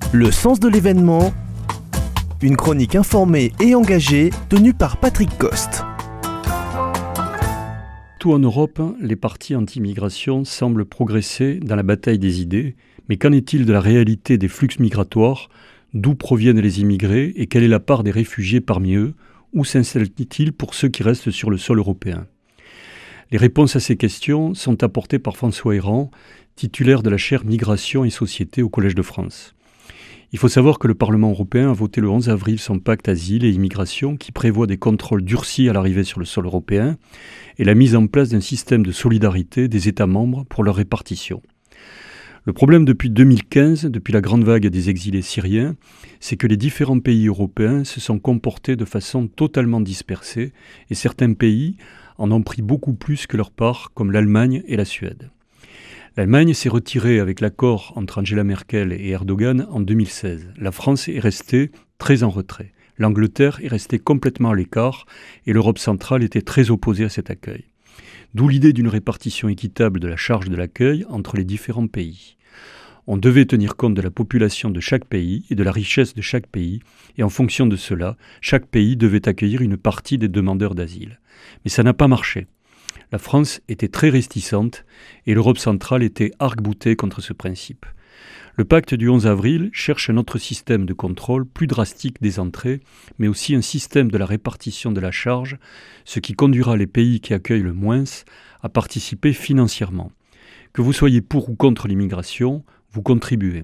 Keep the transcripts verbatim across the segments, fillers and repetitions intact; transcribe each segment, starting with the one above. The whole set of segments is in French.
Le sens de l'événement, une chronique informée et engagée tenue par Patrick Coste. Tout en Europe, les partis anti-immigration semblent progresser dans la bataille des idées, mais qu'en est-il de la réalité des flux migratoires? D'où proviennent les immigrés et quelle est la part des réfugiés parmi eux? Où s'installe-t-il pour ceux qui restent sur le sol européen? Les réponses à ces questions sont apportées par François Héran, titulaire de la chaire Migration et Société au Collège de France. Il faut savoir que le Parlement européen a voté le onze avril son pacte asile et immigration qui prévoit des contrôles durcis à l'arrivée sur le sol européen et la mise en place d'un système de solidarité des États membres pour leur répartition. Le problème depuis deux mille quinze, depuis la grande vague des exilés syriens, c'est que les différents pays européens se sont comportés de façon totalement dispersée et certains pays en ont pris beaucoup plus que leur part, comme l'Allemagne et la Suède. L'Allemagne s'est retirée avec l'accord entre Angela Merkel et Erdogan en deux mille seize. La France est restée très en retrait. L'Angleterre est restée complètement à l'écart et l'Europe centrale était très opposée à cet accueil. D'où l'idée d'une répartition équitable de la charge de l'accueil entre les différents pays. On devait tenir compte de la population de chaque pays et de la richesse de chaque pays, et en fonction de cela, chaque pays devait accueillir une partie des demandeurs d'asile. Mais ça n'a pas marché. La France était très réticente et l'Europe centrale était arc-boutée contre ce principe. Le pacte du onze avril cherche un autre système de contrôle plus drastique des entrées, mais aussi un système de la répartition de la charge, ce qui conduira les pays qui accueillent le moins à participer financièrement. Que vous soyez pour ou contre l'immigration, vous contribuez.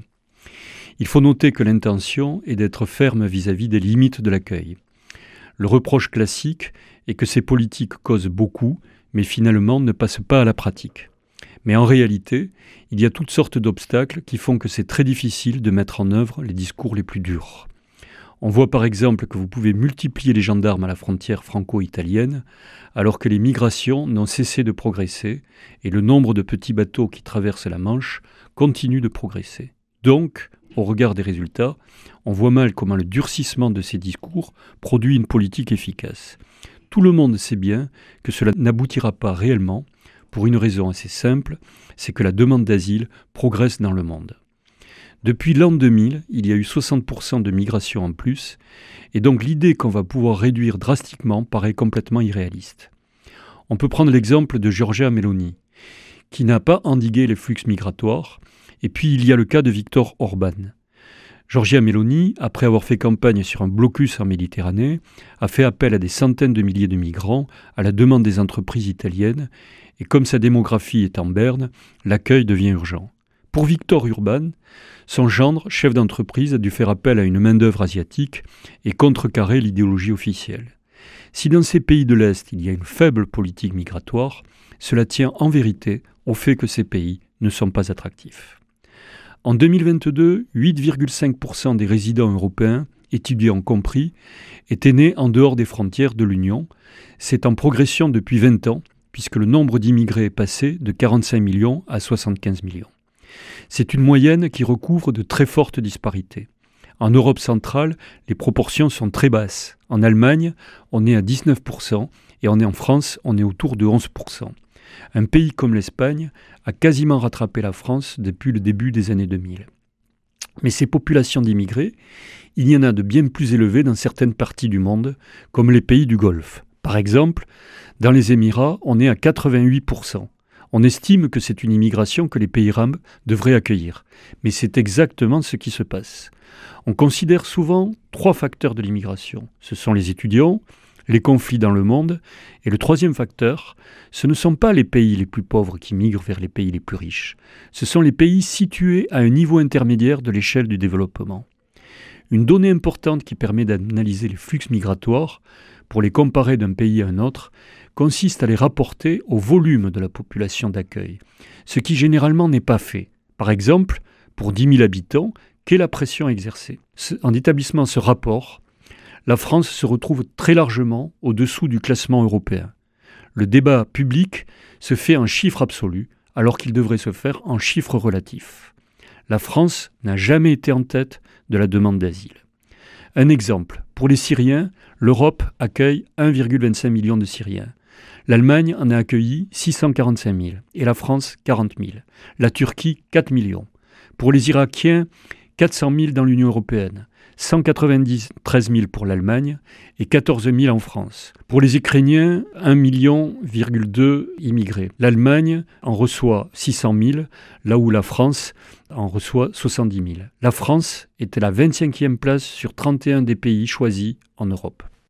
Il faut noter que l'intention est d'être ferme vis-à-vis des limites de l'accueil. Le reproche classique est que ces politiques causent beaucoup, mais finalement ne passent pas à la pratique. Mais en réalité, il y a toutes sortes d'obstacles qui font que c'est très difficile de mettre en œuvre les discours les plus durs. On voit par exemple que vous pouvez multiplier les gendarmes à la frontière franco-italienne, alors que les migrations n'ont cessé de progresser et le nombre de petits bateaux qui traversent la Manche continue de progresser. Donc, au regard des résultats, on voit mal comment le durcissement de ces discours produit une politique efficace. Tout le monde sait bien que cela n'aboutira pas réellement, pour une raison assez simple, c'est que la demande d'asile progresse dans le monde. Depuis l'an deux mille, il y a eu soixante pour cent de migration en plus, et donc l'idée qu'on va pouvoir réduire drastiquement paraît complètement irréaliste. On peut prendre l'exemple de Giorgia Meloni, qui n'a pas endigué les flux migratoires, et puis il y a le cas de Viktor Orban. Giorgia Meloni, après avoir fait campagne sur un blocus en Méditerranée, a fait appel à des centaines de milliers de migrants à la demande des entreprises italiennes, et comme sa démographie est en berne, l'accueil devient urgent. Pour Viktor Orban, son gendre, chef d'entreprise, a dû faire appel à une main-d'œuvre asiatique et contrecarrer l'idéologie officielle. Si dans ces pays de l'Est il y a une faible politique migratoire, cela tient en vérité au fait que ces pays ne sont pas attractifs. En deux mille vingt-deux, huit virgule cinq pour cent des résidents européens, étudiants compris, étaient nés en dehors des frontières de l'Union. C'est en progression depuis vingt ans, puisque le nombre d'immigrés est passé de quarante-cinq millions à soixante-quinze millions. C'est une moyenne qui recouvre de très fortes disparités. En Europe centrale, les proportions sont très basses. En Allemagne, on est à dix-neuf pour cent et on est en France, on est autour de onze pour cent. Un pays comme l'Espagne a quasiment rattrapé la France depuis le début des années deux mille. Mais ces populations d'immigrés, il y en a de bien plus élevées dans certaines parties du monde, comme les pays du Golfe. Par exemple, dans les Émirats, on est à quatre-vingt-huit pour cent. On estime que c'est une immigration que les pays arabes devraient accueillir. Mais c'est exactement ce qui se passe. On considère souvent trois facteurs de l'immigration. Ce sont les étudiants, les conflits dans le monde, et le troisième facteur, ce ne sont pas les pays les plus pauvres qui migrent vers les pays les plus riches. Ce sont les pays situés à un niveau intermédiaire de l'échelle du développement. Une donnée importante qui permet d'analyser les flux migratoires, pour les comparer d'un pays à un autre, consiste à les rapporter au volume de la population d'accueil, ce qui généralement n'est pas fait. Par exemple, pour dix mille habitants, quelle est la pression exercée ? En établissant ce rapport, la France se retrouve très largement au-dessous du classement européen. Le débat public se fait en chiffres absolus, alors qu'il devrait se faire en chiffres relatifs. La France n'a jamais été en tête de la demande d'asile. Un exemple, pour les Syriens, l'Europe accueille un virgule vingt-cinq million de Syriens. L'Allemagne en a accueilli six cent quarante-cinq mille et la France quarante mille. La Turquie quatre millions. Pour les Irakiens quatre cent mille dans l'Union européenne, cent quatre-vingt-treize mille pour l'Allemagne et quatorze mille en France. Pour les Ukrainiens, un virgule deux million immigrés. L'Allemagne en reçoit six cent mille, là où la France en reçoit soixante-dix mille. La France était à la vingt-cinquième place sur trente et un des pays choisis en Europe.